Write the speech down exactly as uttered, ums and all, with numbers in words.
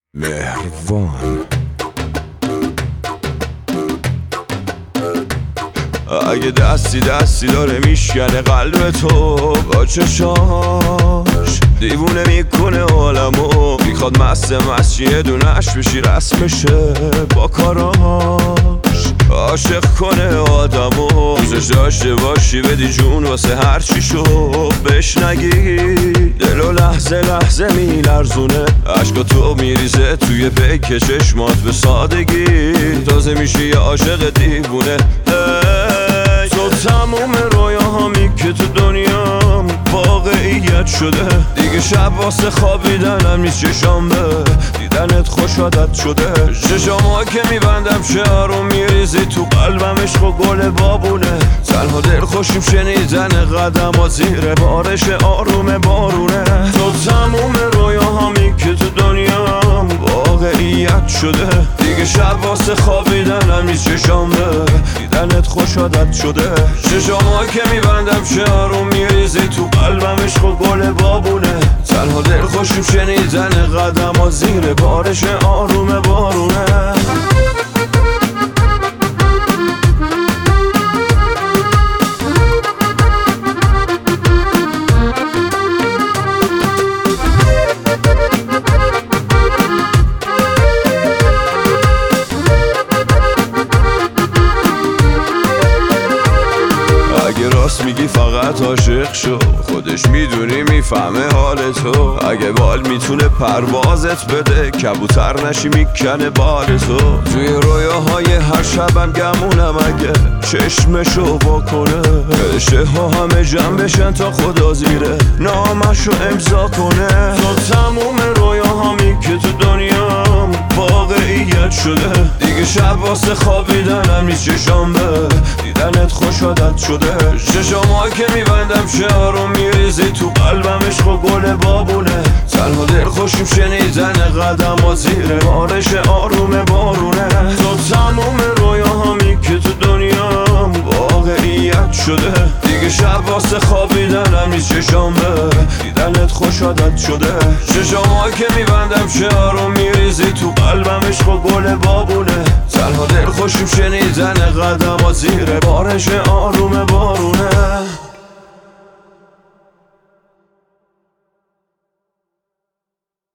مهربان. اگه دستی دستی داره میشکنه قلب تو با چشاش، دیوونه میکنه عالمو، میخواد مست مست یه دونش بشی رسمشه با کاراش، عاشق کنه آدمو، دوستش داشته باشی بدی جون واسه هر چی شو بهش نگی، دلو لحظه لحظه میلرزونه، عشقا تو میریزه توی پیک چشمات به سادگی، تازه میشی یه عاشق دیوونه. تو تموم رویاهامی که تو دنیام واقعیت شده، دیگه شب واسه خوابیدنم نیست، چشام به دیدنت خوش عادت شده، چشاما که میبندم شعرو میریزی تو قلبم، عشق و گل بابونه، تنها دل خوشیم شنیدن قدم و زیر بارش آروم بارونه. تو تموم رویاهامی که تو دنیام واقعیت شده، دیگه شب واسه خوابیدنم نیست، چشام به دیدنت خوش عادت شده، چشاما که میبندم شعرو میریزی تو قلبم، عشق و گل بابونه، تنها دل خوشیم شنیدن قدم و زیر بارش آروم بارونه. راست میگی فقط عاشق شو، خودش میدونی میفهمه حال تو، اگه بال میتونه پروازت بده، کبوتر نشی میکنه بال تو، توی رویاهای هر شبم گمونم اگه چشمشو واکنه، عشق ها همه جمع بشن تا خدا زیره نامشو امضا کنه. تو تموم رویاهامی که تو دنیام واقعیت شده، دیگه شب واسه خوابیدنم نیست، چشام به دیدنت خوش عادت شده، چشاما که میبندم شعرو میریزی تو قلبم، عشق و گل بابونه، تنها دل خوشیم شنیدن قدم و زیر بارش آروم بارونه. تو تموم رویاهامی که تو دنیام واقعیت شده، دیگه شب واسه خوابیدنم نیست، چشام به دیدنت خوش عادت شده، چشاما که میبندم شعرو میریزی تو قلبم، عشق و گل بابونه، تنها دل خوشیم شنیدن قدم و زیر بارش آروم بارونه.